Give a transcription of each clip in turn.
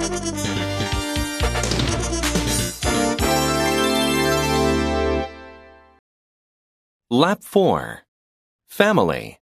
Lap 4. Family.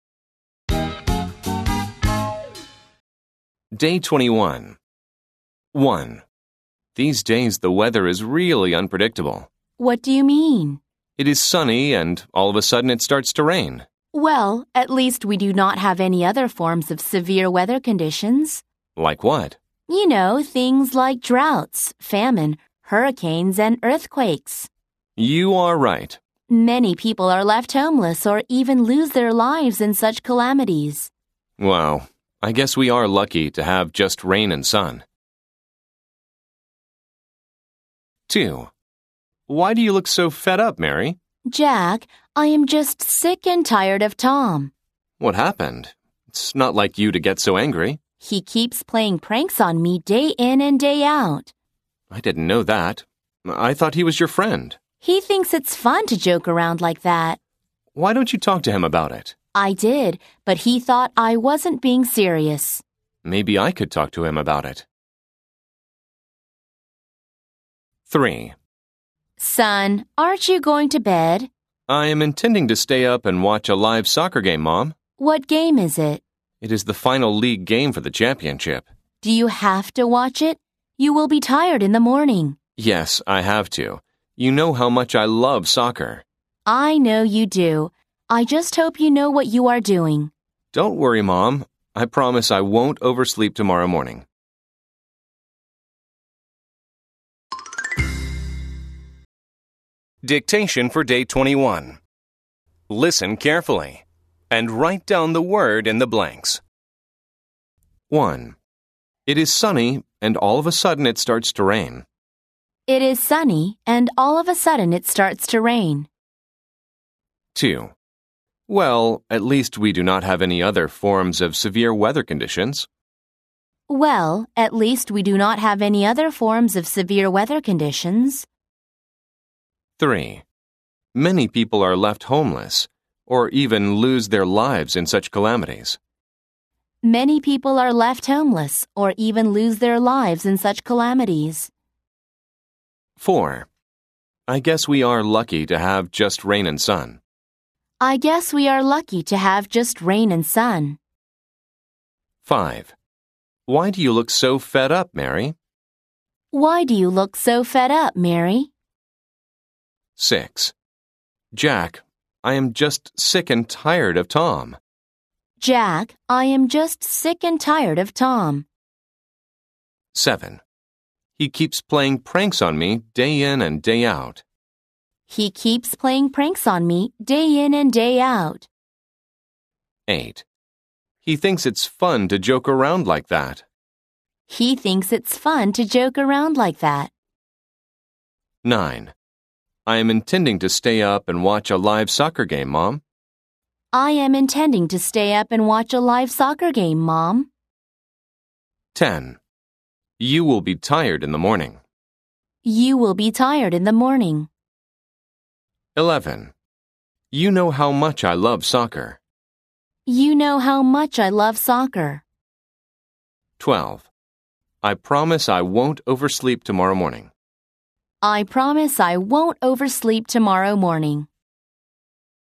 Day 21. 1. These days the weather is really unpredictable. What do you mean? It is sunny and all of a sudden it starts to rain. Well, at least we do not have any other forms of severe weather conditions. Like what? You know, things like droughts, famine, hurricanes, and earthquakes. You are right. Many people are left homeless or even lose their lives in such calamities. Wow, I guess we are lucky to have just rain and sun. 2. Why do you look so fed up, Mary? Jack, I am just sick and tired of Tom. What happened? It's not like you to get so angry. He keeps playing pranks on me day in and day out. I didn't know that. I thought he was your friend. He thinks it's fun to joke around like that. Why don't you talk to him about it? I did, but he thought I wasn't being serious. Maybe I could talk to him about it. 3. Son, aren't you going to bed? I am intending to stay up and watch a live soccer game, Mom. What game is it? It is the final league game for the championship. Do you have to watch it? You will be tired in the morning. Yes, I have to. You know how much I love soccer. I know you do. I just hope you know what you are doing. Don't worry, Mom. I promise I won't oversleep tomorrow morning. Dictation for Day 21. Listen carefully and write down the word in the blanks. 1. It is sunny and all of a sudden it starts to rain. It is sunny, and all of a sudden it starts to rain. 2. Well, at least we do not have any other forms of severe weather conditions. Well, at least we do not have any other forms of severe weather conditions. 3. Many people are left homeless, or even lose their lives in such calamities. Many people are left homeless, or even lose their lives in such calamities. 4. I guess we are lucky to have just rain and sun. I guess we are lucky to have just rain and sun. 5. Why do you look so fed up, Mary? Why do you look so fed up, Mary? 6. Jack, I am just sick and tired of Tom. Jack, I am just sick and tired of Tom. 7. He keeps playing pranks on me day in and day out. He keeps playing pranks on me day in and day out. 8. He thinks it's fun to joke around like that. He thinks it's fun to joke around like that. 9. I am intending to stay up and watch a live soccer game, Mom. I am intending to stay up and watch a live soccer game, Mom. 10. You will be tired in the morning. You will be tired in the morning. 11. You know how much I love soccer. You know how much I love soccer. 12. I promise I won't oversleep tomorrow morning. I promise I won't oversleep tomorrow morning.